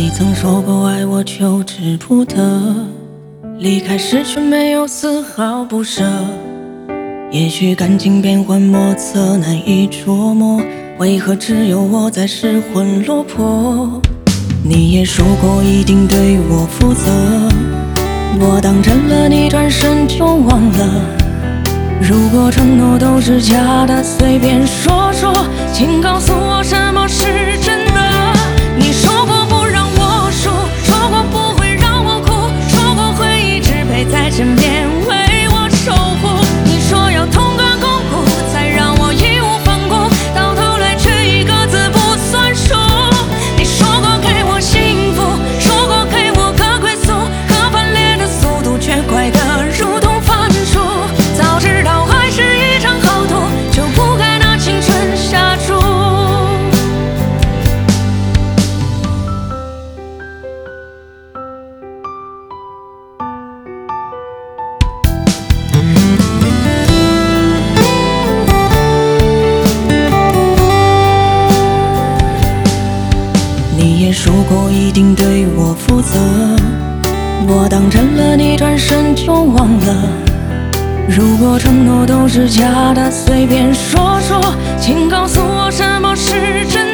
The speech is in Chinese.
你曾说过爱我求之不得，离开时却没有丝毫不舍。也许感情变幻莫测，难以捉摸，为何只有我在失魂落魄？你也说过一定对我负责，我当真了你转身就忘了。如果承诺都是假的，随便说说，请告诉我什么是真的。你说过不让我输，说过不会让我哭，说过会一直陪在身边为我守护。你说要同甘共苦，才让我义无反顾，到头来却一个字不算数。你说过给我幸福，说过给我个归宿，可翻脸的速度却快得如同翻书。早知道爱是一场豪赌，就不该拿青春下注。你也说过一定对我负责，我当真了你转身就忘了。如果承诺都是假的，随便说说，请告诉我什么是真的。